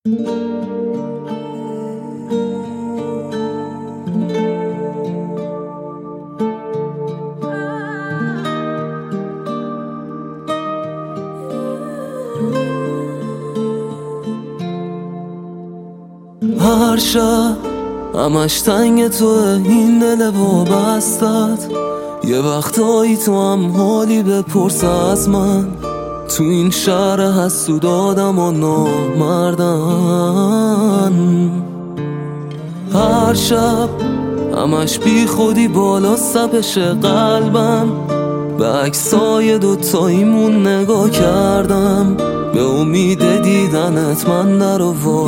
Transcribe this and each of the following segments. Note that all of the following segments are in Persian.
هر شب همش تنگ توه این دل وابستت، یه وقتایی تو هم حالی بپرس از من. تو این شهر حسود آدم و نامردن، هر شب همش بی خودی بالا سپش قلبم. به عکسای دوتاییمون نگاه کردم، به امید دیدنت من در و وا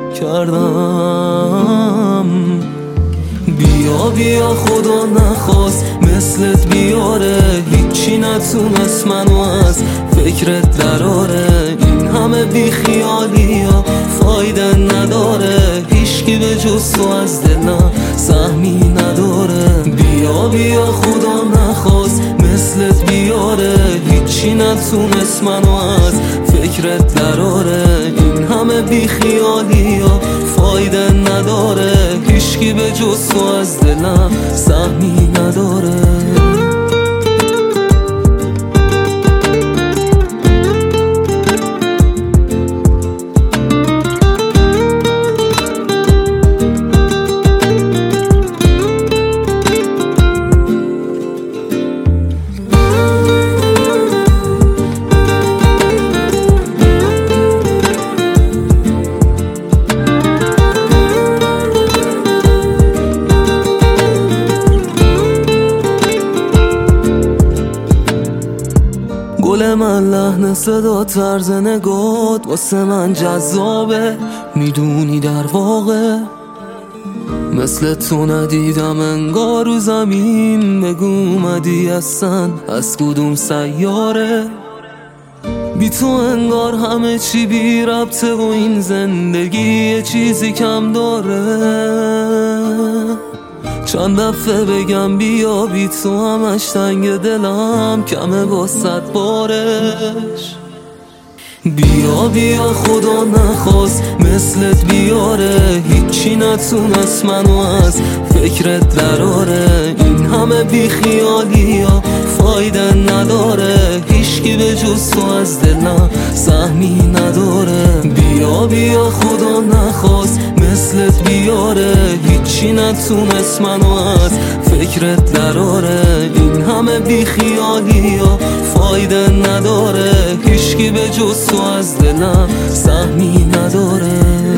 کردم. بیا بیا خدا نخواست مثلت بیاره، هیچی نتونست منو از فکرت دراره. این همه بی خیالی ها فایده نداره، هیچکی به جز تو از دلم سهمی نداره. بیا بیا خدا نخواست مثلت بیاره، هیچی نتونست منو از فکرت دراره. این همه بی خیالی ها فایده نداره، هیچکی به جز تو از دلم سهمی نداره. گل من لحن صدا طرز نگات واسه من جذابه، میدونی در واقع مثل تو ندیدم انگار رو زمین. بگو اومدی اصلا از کدوم سیاره؟ بی تو انگار همه چی بی ربطه و این زندگی یه چیزی کم داره. چند دفعه بگم بیا بی تو همش تنگ دلم کمه با 100 بارش. بیا بیا خدا نخواست مثلت بیاره، هیچی نتونست منو از فکرت دراره. این همه بی خیالی ها فایده نداره، هیچکی به جز تو از دلم سهمی نداره. بیا بیا خدا نخواست مثلت بیاره، هیچی نتونست منو از فکرت دراره. این همه بی خیالی ها فایده نداره، هیچکی به جز تو از دلم سهمی نداره.